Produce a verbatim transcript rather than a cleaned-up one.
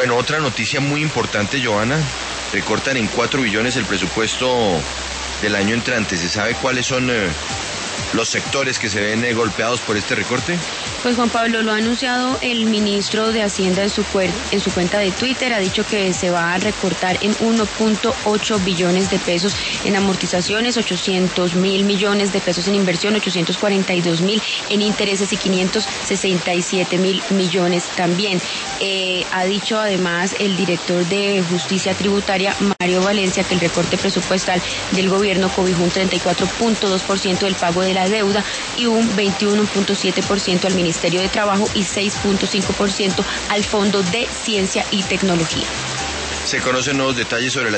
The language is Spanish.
Bueno, otra noticia muy importante, Joana. Recortan en cuatro billones el presupuesto del año entrante. ¿Se sabe cuáles son eh, los sectores que se ven eh, golpeados por este recorte? Pues Juan Pablo, lo ha anunciado el ministro de Hacienda en su, cuer- en su cuenta de Twitter. Ha dicho que se va a recortar en uno punto ocho billones de pesos en amortizaciones, ochocientos mil millones de pesos en inversión, ochocientos cuarenta y dos mil en intereses y quinientos sesenta y siete mil millones también. Eh, ha dicho además el director de Justicia Tributaria, Mario Valencia, que el recorte presupuestal del gobierno cobijó un treinta y cuatro punto dos por ciento del pago de la deuda y un veintiuno punto siete por ciento al Ministerio de Trabajo y seis punto cinco por ciento al Fondo de Ciencia y Tecnología. Se conocen nuevos detalles sobre la